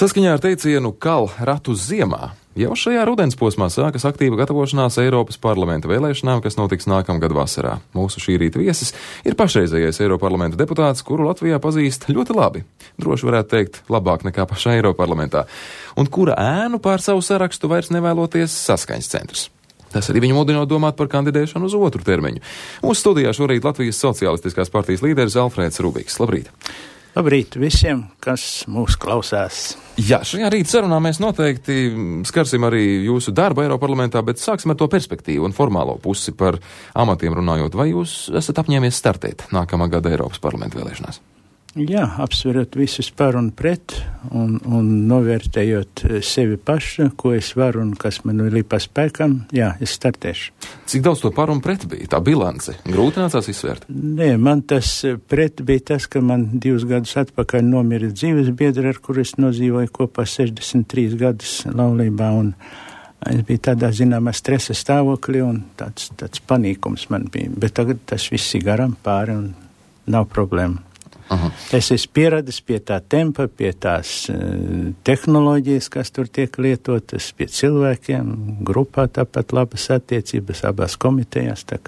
Saskaņā ar teicienu kal ratus ziemā, jau šajā rudens posmā sākas aktīva gatavošanās Eiropas parlamenta vēlēšanām, kas notiks nākamgad vasarā. Mūsu šī rīta viesis ir pašreizējais Eiroparlamenta deputāts, kuru Latvijā pazīst ļoti labi. Droši varētu teikt, labāk nekā pašā Eiroparlamentā. Un kura ēnu pār savu sarakstu vairs nevēloties Saskaņas centrs. Tas arī viņu mudinot domāt par kandidēšanu uz otru termiņu. Mūsu studijā šorīt Latvijas Socialistiskās partijas līderis Alfrēds Rubiks. Labrīt! Labrīt visiem, kas mūs klausās. Jā, šajā rīta sarunā mēs noteikti skarsim arī jūsu darbu Eiroparlamentā, bet sāksim ar to perspektīvu un formālo pusi par amatiem runājot. Vai jūs esat apņēmies startēt nākamā gada Eiropas parlamenta vēlēšanās? Jā, apsverot visus par un pret un novērtējot sevi pašu, ko es varu un kas man ir pa spēkam, jā, es startēšu. Cik daudz to par un pret bija? Tā bilance grūti nācās izsvērt? Nē, man tas pret bija tas, ka man 2 gadus atpakaļ nomira dzīves biedri, ar kur es nodzīvoju kopā 63 gadus laulībā, un es biju tādā zināmā stresa stāvoklī, un tāds panīkums man bija. Bet tagad tas viss ir garām pāri un nav problēma. Aha. Es esmu pieradis pie tā tempa, pie tās tehnoloģijas, kas tur tiek lietotas, pie cilvēkiem, grupā tāpat labas attiecības abās komitejās, tā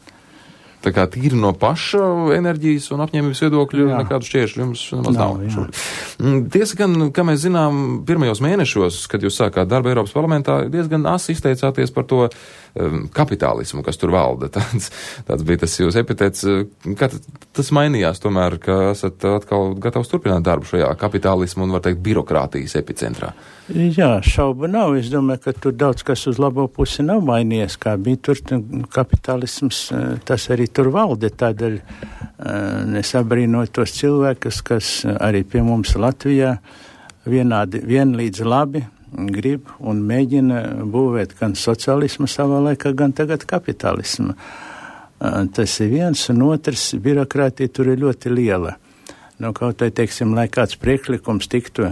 kā tīri no paša enerģijas un apņēmības viedokļu nekādu šķēršļu jums nav. Tiesa gan, kā mēs zinām, pirmajos mēnešos, kad jūs sākāt darbu Eiropas parlamentā, diezgan asi izteicāties par to kapitālismu, kas tur valda. Tāds bija tas jūsu epitets. Kā tas mainījās tomēr, ka esat atkal gatavs turpināt darbu šajā kapitālismu un, var teikt, birokrātijas epicentrā? Jā, šaubu nav. Es domāju, ka tur daudz kas uz labo pusi nav mainījies, kā bija tur kapitālisms, tas arī tur valde. Tādēļ es abrīnoju tos cilvēkus, kas arī pie mums Latvijā vienlīdz labi grib un mēģina būvēt gan sociālismu savā laikā, gan tagad kapitālismu. Tas ir viens, un otrs, birokrātija tur ir ļoti liela. Kaut vai, teiksim, lai kāds priekšlikums tiktu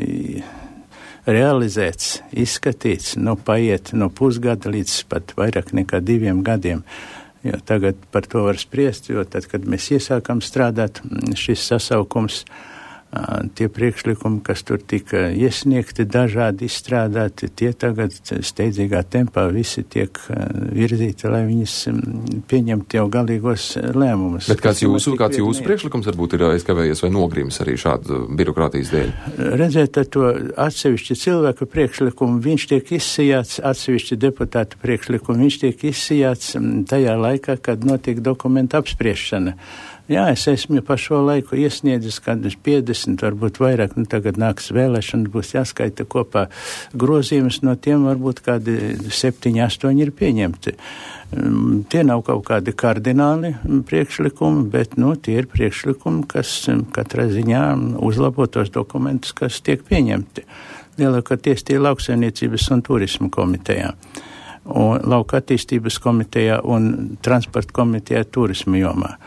realizēts, izskatīts, paiet no pusgada līdz pat vairāk nekā 2 gadiem. Jo tagad par to var spriest, jo tad, kad mēs iesākam strādāt, šis sasaukums, tie priekšlikumi, kas tur tika iesniegti, dažādi izstrādāti, tie tagad steidzīgā tempā visi tiek virzīti, lai viņas pieņemtu jau galīgos lēmumus. Bet kāds jūsu priekšlikums varbūt ir aizkavējies vai nogrims arī šādu birokrātijas dēļ? Redziet, to atsevišķi cilvēku priekšlikumu, viņš tiek izsijāts, atsevišķi deputātu priekšlikumu, viņš tiek izsijāts tajā laikā, kad notiek dokumentu apspriešana. Jā, es esmu pa šo laiku iesniedzis kādus 50, varbūt vairāk, tagad nāks vēlēšana, būs jāskaita kopā grozījumus, no tiem varbūt kādi 7, 8 ir pieņemti. Tie nav kaut kādi kardināli priekšlikumi, bet, tie ir priekšlikumi, kas katrā ziņā uzlabo tos dokumentus, kas tiek pieņemti. Lielākoties tie lauksaimniecības un turismu komitejā, un lauka attīstības komitejā un transporta komitejā turismu jomā.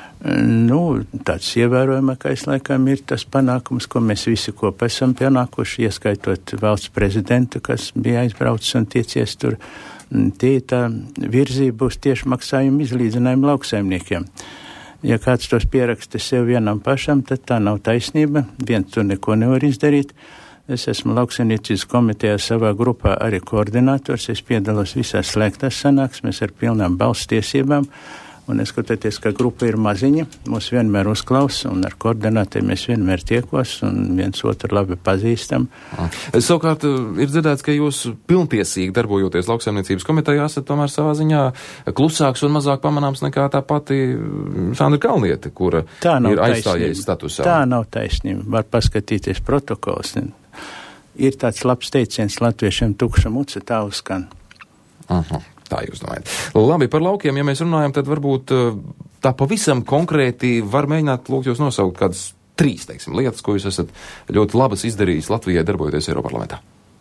Tāds ievērojamākais laikam ir tas panākums, ko mēs visi kopā esam panākuši, ieskaitot valsts prezidentu, kas bija aizbraucis un tiecies tur. Tie tā virzība uz tiešmaksājumu izlīdzinājumu lauksaimniekiem. Ja kāds tos pieraksta sev vienam pašam, tad tā nav taisnība. Viens tur neko nevar izdarīt. Es esmu lauksaimniecības komitejā savā grupā arī koordinators. Es piedalos visās slēgtās sanāksmēs ar pilnām balss tiesībām. Un skatoties, ka grupa ir maziņa, mūs vienmēr uzklausa, un ar koordinātiem mēs vienmēr tiekos, un viens otru labi pazīstam. Savukārt ir dzirdēts, ka jūs pilntiesīgi darbojoties lauksaimniecības komitejā esat tomēr savā ziņā klusāks un mazāk pamanāms nekā tā pati Sandra Kalniete, kura ir aizstājies statusā. Tā nav taisnība. Var paskatīties protokols. Ir tāds labs teiciens latviešiem tukša muca tā uzskan. Aha. Tā jūs domājat. Labi, par laukiem, ja mēs runājam, tad varbūt tā pavisam konkrēti var mēģināt lūgt jūs nosaukt kādas 3, lietas, ko jūs esat ļoti labas izdarījis Latvijai darbojoties Eiroparlamentā.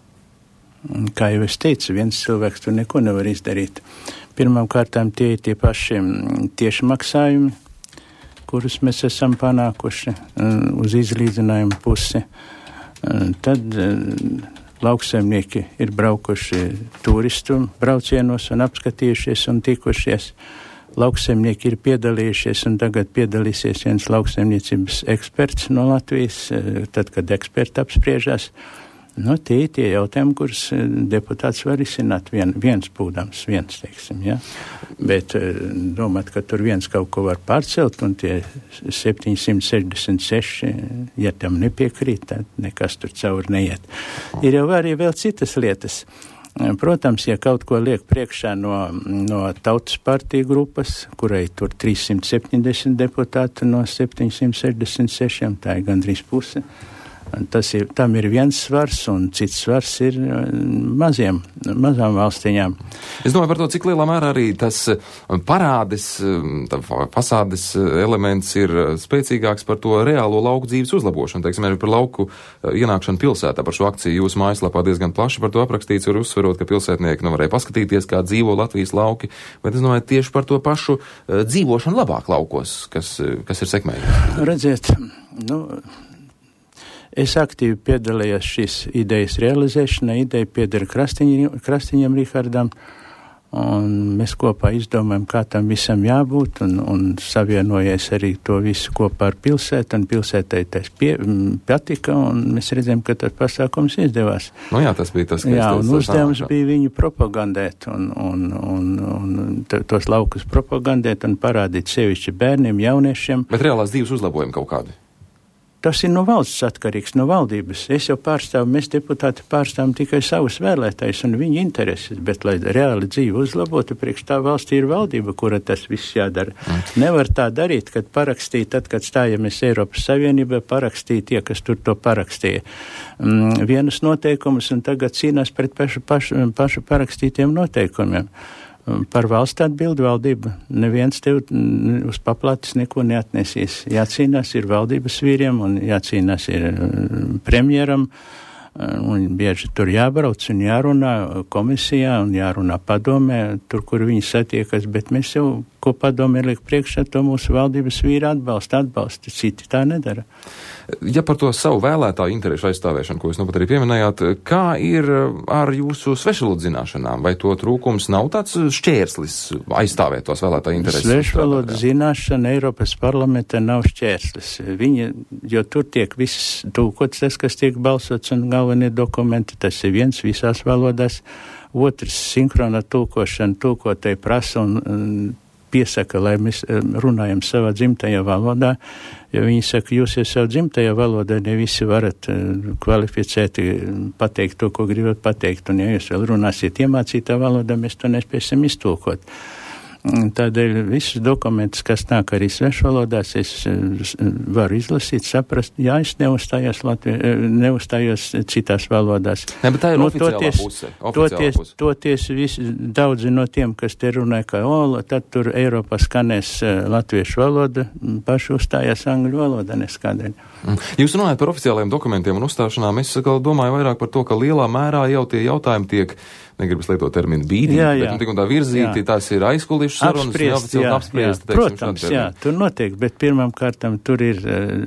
Kā jau es teicu, viens cilvēks tur neko nevar izdarīt. Pirmām kārtām tie ir tie paši tieši maksājumi, kurus mēs esam panākuši uz izlīdzinājumu pusi. Tad lauksaimnieki ir braukuši turistu braucienos un apskatījušies un tikušies. lauksaimnieki ir piedalījušies, un tagad piedalīsies viens lauksaimniecības eksperts no Latvijas, tad, kad eksperti apspriežās. Nu, tie jautājumi, kurus deputāts var izsināt viens būdams, teiksim, ja. Bet domāt, ka tur viens kaut ko var pārcelt, un tie 766, ja tam nepiekrīt, tad nekas tur cauri neiet. Ir jau arī vēl citas lietas. Protams, ja kaut ko liek priekšā no Tautas partija grupas, kurai tur 370 deputāti no 766, tā ir gandrīz puse. Tam ir viens svars, un cits svars ir mazām valstiņām. Es domāju par to, cik lielā mērā arī tas parādes, fasādes elements ir spēcīgāks par to reālo lauku dzīves uzlabošanu. Teiksim, arī par lauku ienākšanu pilsētā. Par šo akciju jūsu mājaslapā diezgan plaši par to aprakstīts, var uzsverot, ka pilsētnieki varēja paskatīties, kā dzīvo Latvijas lauki, bet es domāju tieši par to pašu dzīvošanu labāk laukos, kas ir sekmējums. Redziet, es aktīvi piedalījos šīs idejas realizēšanā. Ideja pieder Krastiņam Rihardam, un mēs kopā izdomājam, kā tam visam jābūt, un savienojies arī to visu kopā ar pilsētu, un pilsētai tas patika, un mēs redzam, ka tas pasākums izdevās. Jā, tas bija tas, jā, un uzdevums bija viņu propagandēt, un tos laukus propagandēt, un parādīt sevišķi bērniem, jauniešiem. Bet reālās dzīves uzlabojumi kaut kādi? Tas ir no valsts atkarīgs, no valdības. Mēs deputāti pārstāvam tikai savus vēlētājus un viņu intereses, bet, lai reāli dzīvi uzlabotu, priekš tā valstī ir valdība, kura tas viss jādara. Nevar tā darīt, kad parakstīt, tad, kad stājamies Eiropas Savienībā, parakstīt tie, kas tur to parakstīja. Vienas noteikumus un tagad cīnās pret pašu parakstītiem noteikumiem. Par valsts atbildi valdība. Neviens tev uz paplatis neko neatnesīs. Jācīnās ir valdības vīriem un jācīnās ir premjeram. Un bieži tur jābrauc un jārunā komisijā un jārunā padomē, tur, kur viņi satiekas, bet mēs jau, ko padomē liek priekšā, to mūsu valdības vīri atbalsta, citi tā nedara. Ja par to savu vēlētāju interešu aizstāvēšanu, ko jūs nu pat arī pieminējāt, kā ir ar jūsu svešvalodu zināšanām? Vai to trūkums nav tāds šķērslis aizstāvēt tos vēlētāju intereses? Svešvalodu zināšana Eiropas parlamentā nav šķērslis. Jo tur tiek viss tūkots, tas, kas tiek balsots, un galvenie dokumenti, tas ir viens visās valodās. Otrs, sinhrona tūkošana, tūkotai prasa un piesaka, lai mēs runājam savā dzimtajā valodā, jo viņi saka, jūs jau savu dzimtajā valodā ne visi varat kvalificēti pateikt to, ko gribat pateikt, un ja jūs vēl runāsiet iemācītā valodā, mēs to nespēsim iztulkot. Tādēļ visus dokumentus, kas nāk arī svešvalodās, es varu izlasīt, saprast, jā, es neuzstājos citās valodās. Ne, bet tā ir oficiālā puse. Toties daudzi no tiem, kas te runāja, ka tad tur Eiropā skanēs latviešu valoda, paši uzstājās angļu valoda neskādēļ. Jūs runājat par oficiālajiem dokumentiem un uzstāšanām. Es domāju vairāk par to, ka lielā mērā jau tie jautājumi tiek, negribas lietot terminu bīdīgi, bet tik un tā virzīti, tās ir aizkulisku sarunas, apspriesti. Protams, jā, tur notiek, bet pirmām kārtām tur ir,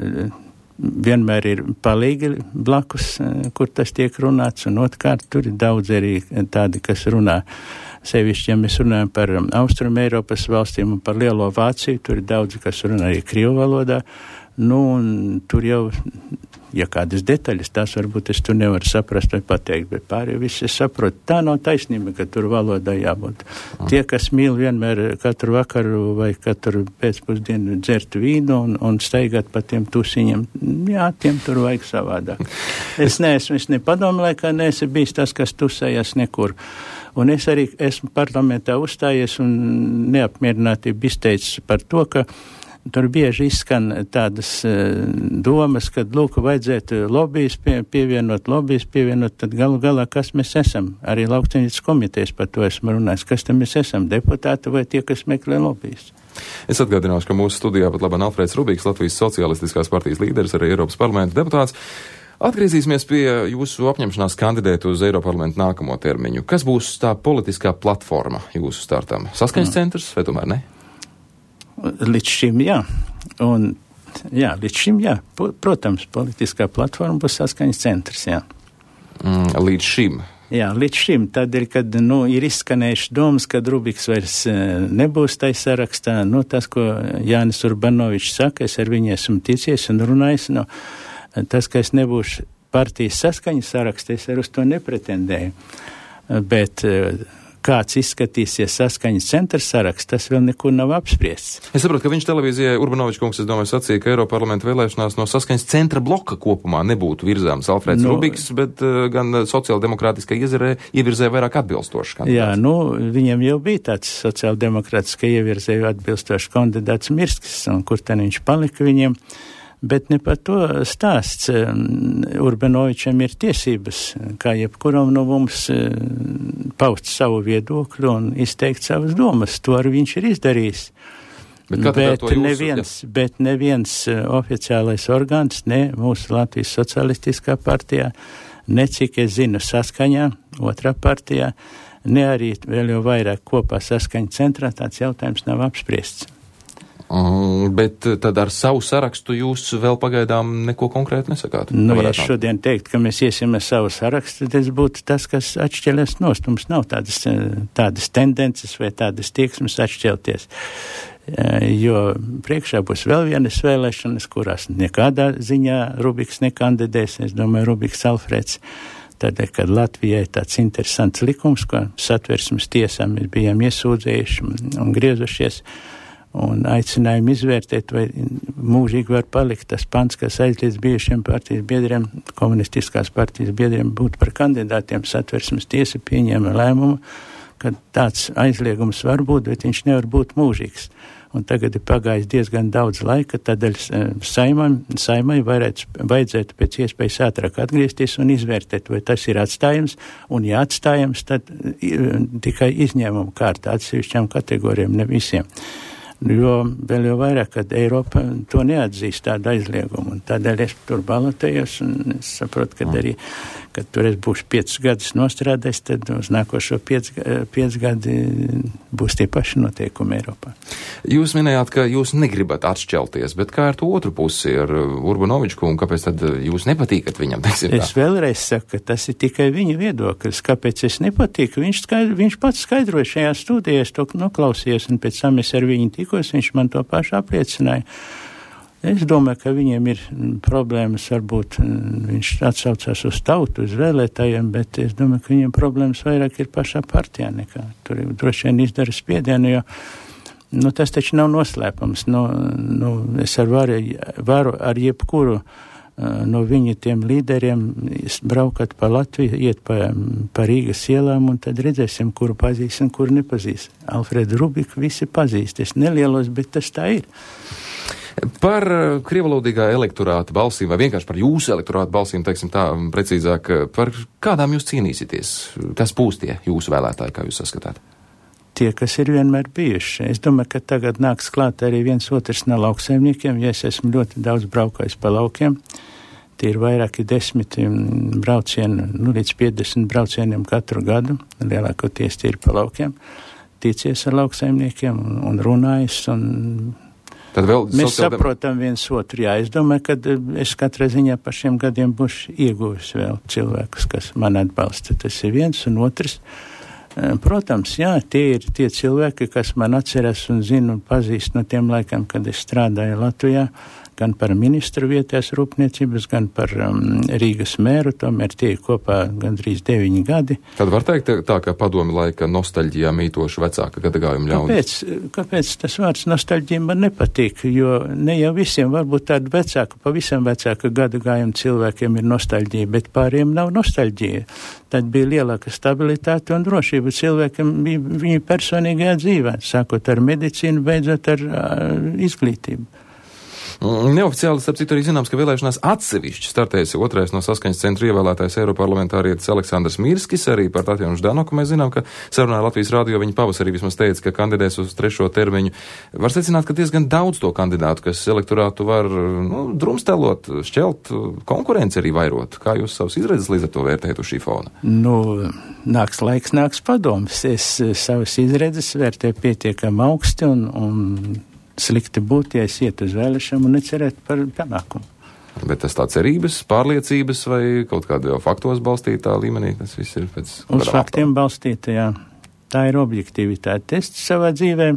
vienmēr ir palīgi blakus, kur tas tiek runāts, un otrkārt tur ir daudz arī tādi, kas runā. Sevišķi, ja mēs runājam par Austrum Eiropas valstīm un par Lielo Vāciju, tur ir daudzi, kas runā arī krievu valodā. Un tur jau, ja kādas detaļas, tās varbūt es tur nevaru saprast vai pateikt, bet pārējo viss es saprotu. Tā nav taisnība, ka tur valodā jābūt. Tie, kas mīl vienmēr katru vakaru vai katru pēcpusdienu dzert vīnu un staigāt pa tiem tusiņiem, jā, tiem tur vajag savādāk. Es nepadomu laikā neesmu bijis tas, kas tusējas nekur. Un es arī esmu parlamentā uzstājies un neapmierinātību izteicis par to, ka tur bieži izskan tādas domas, kad, lūk, vajadzētu lobbyis pievienot, tad galu galā, kas mēs esam? Arī Lauksaimniecības komitejas par to esmu runājis. Kas tam mēs esam? Deputāti vai tie, kas meklē lobbyis? Es atgādināšu, ka mūsu studijā pat labāk Alfrēds Rubīgs, Latvijas Socialistiskās partijas līderis, arī Eiropas parlamenta deputāts. Atgriezīsimies pie jūsu apņemšanās kandidēt uz Eiroparlamentu nākamo termiņu. Kas būs tā politiskā platforma jūsu startam? Saskaņas centrs vai tomēr ne? Līdz šim, jā. Protams, politiskā platforma būs Saskaņas centrs, jā. Līdz šim. Jā, līdz šim, tādēļ, kad, ir izskanējuši domas, kad Rubiks vairs nebūs tai sarakstā, tas, ko Jānis Urbanovičs saka, es ar viņu esmu ticies un runājis, tas, ka es nebūšu partijas saskaņas sarakstā, es ar uz to nepretendēju, bet kāds izskatīsies saskaņas centra saraksts, tas vēl nekur nav apspriests. Es saprotu, ka viņš televīzijai Urbanovičs kungs, es domāju, sacīja, ka Eiroparlamenta vēlēšanās no saskaņas centra bloka kopumā nebūtu virzāms Alfrēds Rubiks, bet gan sociāldemokrātiskai ievirzē vairāk atbilstošs kandidāts. Jā, viņam jau bija tāds sociāldemokrātiskai ievirzē atbilstošs kandidāts Mirskis, un kur ten viņš palika viņiem. Bet ne par to stāsts. Urbanovičam ir tiesības, kā jebkuram no mums, paust savu viedokli un izteikt savas domas. To arī viņš ir izdarījis. Bet neviens oficiālais orgāns, ne mūsu Latvijas socialistiskā partijā, ne cik es zinu saskaņā, otrā partijā, ne arī vēl jau vairāk kopā saskaņa centrā, tāds jautājums nav apspriests. Bet tad ar savu sarakstu jūs vēl pagaidām neko konkrēti nesakāt? Ja šodien teikt, ka mēs iesim ar savu sarakstu, tas būtu tas, kas atšķēlies nost. Mums nav tādas tendences vai tādas tieksmes atšķelties. Jo priekšā būs vēl vienas vēlēšanas, kurās nekādā ziņā Rubiks nekandidēs. Es domāju, Rubiks Alfrēds. Tādēļ, kad Latvijai tāds interesants likums, ko Satversmes tiesā mēs bijām iesūdzējuši un griezušies, un aicinājumu izvērtēt, vai mūžīgi var palikt tas pants, kas aizliedz bijušiem partijas biedriem, komunistiskās partijas biedriem būt par kandidātiem. Satversmes tiesa pieņēma lēmumu, ka tāds aizliegums var būt, bet viņš nevar būt mūžīgs. Un tagad ir pagājis diezgan daudz laika, tādēļ saimai vajadzētu pēc iespējas ātrāk atgriezties un izvērtēt, vai tas ir atstājums, un ja atstājums, tad tikai izņēmumu kārtā atsevišķām kategorijām, ne visiem. Jo vēl jau vairāk, kad Eiropa to neatzīst tādu aizliegumu, un tādēļ es tur balotējos, un es saprotu, ka arī, kad tur es būšu 5 gadus nostrādājis, tad uz nākošo 5 gadi būs tie paši noteikumi Eiropā. Jūs minējāt, ka jūs negribat atšķelties, bet kā ar to otru pusi, ar Urbanoviču kungu, kāpēc tad jūs nepatīkat viņam, teiksim tā? Es vēlreiz saku, ka tas ir tikai viņa viedoklis, kāpēc es nepatīku. Viņš pats skaidroja šajā studijā, es to noklausījos, un pēc tam es ar viņu tikos, viņš man to pašu apliecināja. Es domāju, ka viņiem ir problēmas, varbūt viņš atsaucās uz tautu, uz vēlētājiem, bet es domāju, ka viņiem problēmas vairāk ir pašā partijā nekā. Tur droši vien izdara spiedienu, jo tas taču nav noslēpums. Es varu ar jebkuru no viņa tiem līderiem braukat pa Latviju, iet pa Rīgas ielām, un tad redzēsim, kuru pazīst un kuru nepazīst. Alfredu Rubiku visi pazīst. Es nelielos, bet tas tā ir. Par krievalodīgā elektorāta balsīm, vai vienkārši par jūsu elektorāta balsīm, teiksim tā, precīzāk, par kādām jūs cīnīsieties? Kas būs tie jūsu vēlētāji, kā jūs saskatāt? Tie, kas ir vienmēr bijuši. Es domāju, ka tagad nāks klāt arī viens otrs no lauksaimniekiem, ja es esmu ļoti daudz braukājis pa laukiem. Tie ir vairāki 10 braucieni, līdz 50 braucieniem katru gadu, lielākoties tie ir pa laukiem. Ticies ar lauksaimniekiem un runājis, un mēs saprotam viens otru. Jā, es domāju, ka es katrā ziņā par šiem gadiem būšu ieguvis vēl cilvēkus, kas man atbalsta. Tas ir viens un otrs. Protams, jā, tie ir tie cilvēki, kas man atceras un zinu un pazīst no tiem laikam, kad es strādāju Latvijā, gan par ministru vietējās rūpniecības, gan par Rīgas mēru, tomēr tie ir kopā gandrīz 9 gadi. Tad var teikt tā, ka padomi laika nostalģijā mītoši vecāka gadagājuma ļauni. Kāpēc tas vārds nostalģija man nepatīk? Jo ne jau visiem, varbūt tādu vecāku, pavisam vecāku gadagājumu cilvēkiem ir nostalģija, bet pāriem nav nostalģija. Tad bija lielāka stabilitāte un drošība cilvēkiem viņa personīgajā dzīvē, sākot ar medicīnu, beidzot ar izglītību. Neoficiāli, starp citu, arī zināms, ka vēlēšanās atsevišķi startējas otrais no saskaņas centra ievēlētais Eiroparlamentārietis Aleksandrs Mirskis, arī par Tatjanu Ždanoku mēs zinām, ka sarunā Latvijas radio viņa pavasarī vismaz teica, ka kandidēs uz 3. termiņu. Var secināt, ka diezgan daudz to kandidātu, kas elektorātu var drumstelot, šķelt, konkurenci arī vairot. Kā jūs savus izredzes līdz ar to vērtējat uz šī fona? Nāks laiks, nāks padoms. Es savas izredzes vērtēju pietiekam augsti un slikti būt, ja es iet uz vēlēšanām un necerēt par panākumu. Bet tas tā cerības, pārliecības vai kaut kāda jau faktos balstītā līmenī, tas viss ir pēc... Uz faktiem balstīta, jā. Tā ir objektivitāte. Es savā dzīvē,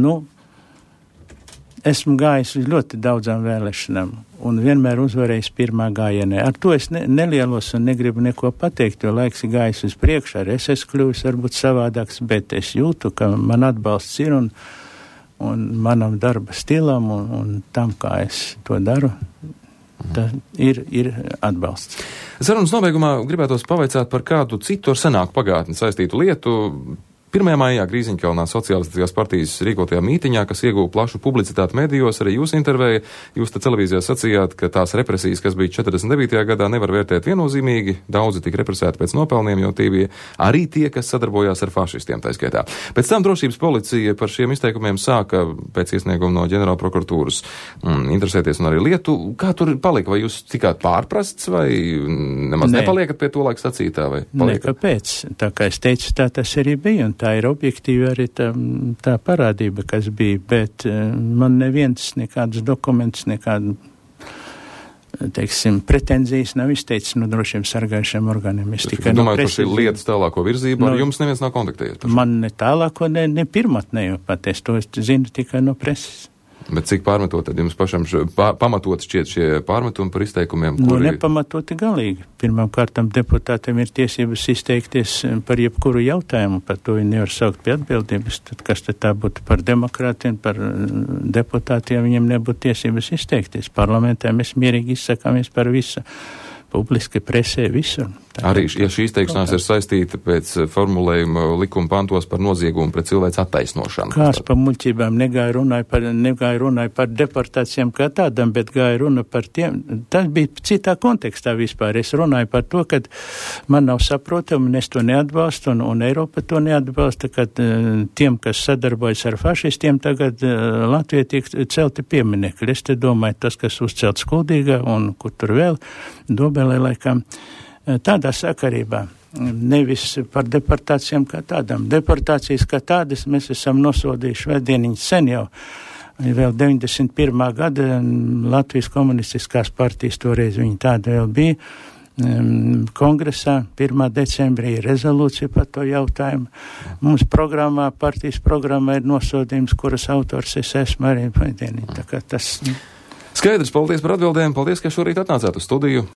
esmu gājis uz ļoti daudzām vēlēšanām un vienmēr uzvarējis pirmā gājienē. Ar to es nelielos un negribu neko pateikt, jo laiks ir gājis uz priekšu, arī es esmu kļuvis varbūt savādāks, bet es jūtu, ka man atbalsts ir un manam darba stilam un tam, kā es to daru. Tā ir atbalsts. Sarunas nobeigumā gribētos pavaicāt par kādu citu ar senāku pagātni saistītu lietu. 1. maijā Grīziņkalnā Sociālistiskās partijas rīkotajā mītiņā, kas ieguva plašu publicitāti medijos, arī jūs intervēja, jūs te televīzijā sacījāt, ka tās represijas, kas bija 49. gadā, nevar vērtēt viennozīmīgi, daudzi tika represēti pēc nopelniem, jo tie bija arī tie, kas sadarbojās ar fašistiem tā skaitā. Pēc tam drošības policija par šiem izteikumiem sāka pēc iesnieguma no ģenerāla prokuratūras interesēties un arī lietu. Kā tur palika? Vai jūs tikāt pārprasts vai nemaz nepaliekat pie to laika sacītā? Vai kāpēc? Tā kā es teicu, tā tas arī bija, un tā ir objektīvi arī tā parādība, kas bija, bet man neviens nekādus dokumentus, nekādu, teiksim, pretenzijas nav izteicis no drošiem sargājušiem organiem. Es tikai domāju, par šī lietas tālāko virzību, ar jums neviens nav kontaktējies? Man ne tālāko, ne pirmatnējo pat, es to zinu tikai no preses. Bet cik pārmetot tad jums pašam pamatot šķiet šie pārmetumi par izteikumiem? Nepamatoti galīgi. Pirmām kārtām deputātiem ir tiesības izteikties par jebkuru jautājumu, par to viņi nevar saukt pie atbildības. Tad kas tad tā būtu par demokrātiem, par deputātiem, viņiem nebūtu tiesības izteikties. Parlamentā mēs mierīgi izsakāmies par visu. Publiski presē visur. Arī, ja šī izteikšanās ir saistīta pēc formulējuma likuma pantos par noziegumu pret cilvēks attaisnošanu. Kāds pa muļķībām negāja runāja par deportācijām kā tādam, bet gāja runa par tiem. Tas bija citā kontekstā vispār. Es runāju par to, ka man nav saprotami, un es to neatbalstu, un Eiropa to neatbalsta, ka tiem, kas sadarbojas ar fašistiem, tagad Latvijā tiek celti pieminekļi. Es te domāju, tas, kas uzcelt Skuldīgā un kur tur vēl, Dobelē laikam, tādā sakarībā, nevis par deportācijām kā tādām. Deportācijas kā tādas mēs esam nosodījuši vēdieniņas sen jau. Vēl 91. gada Latvijas komunistiskās partijas toreiz viņa tāda vēl bija. Kongresā 1. decembrī ir rezolūcija par to jautājumu. Mums partijas programmā ir nosodījums, kuras autors es esmu arī vēdieniņa. Tā kā tas... Skaidrs, paldies par atbildēm, paldies, ka šorīt atnācāt uz studiju.